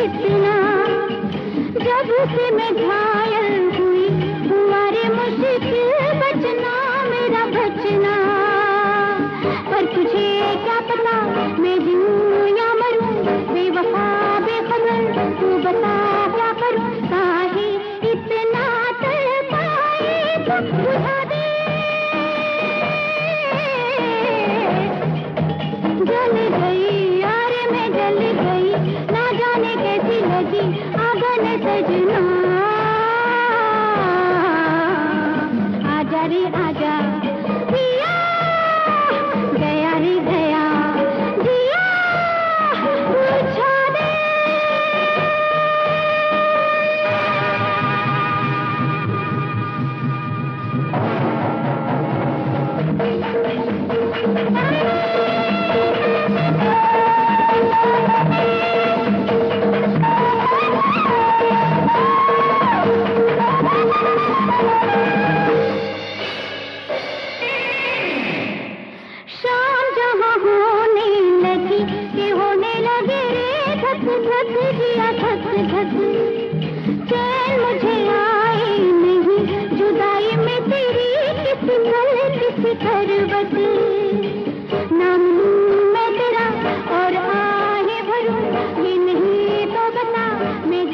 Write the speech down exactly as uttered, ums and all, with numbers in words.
इतना, जब से मैं घायल हुई हुआ रे मुश्किल बचना मेरा बचना। पर तुझे क्या पता मैं जीऊं या मरूं, बेवफा बेखबर तू बता क्या करूं, काहे इतना तड़पाए तू बुझा दे। जल गई यार मैं जल गई, ना जाने कैसी लगी आगन सजना। आजा रे आजा पिया, गया रे गया जिया बुझा दे। शाम जहाँ होने लगी कि होने लगे रे धक धक जिया धक धक, चैन मुझे आए नहीं जुदाई में तेरी किसी पल किसी खरबत। नाम मैं तेरा और आहे भरूं ये नहीं तो बता मैं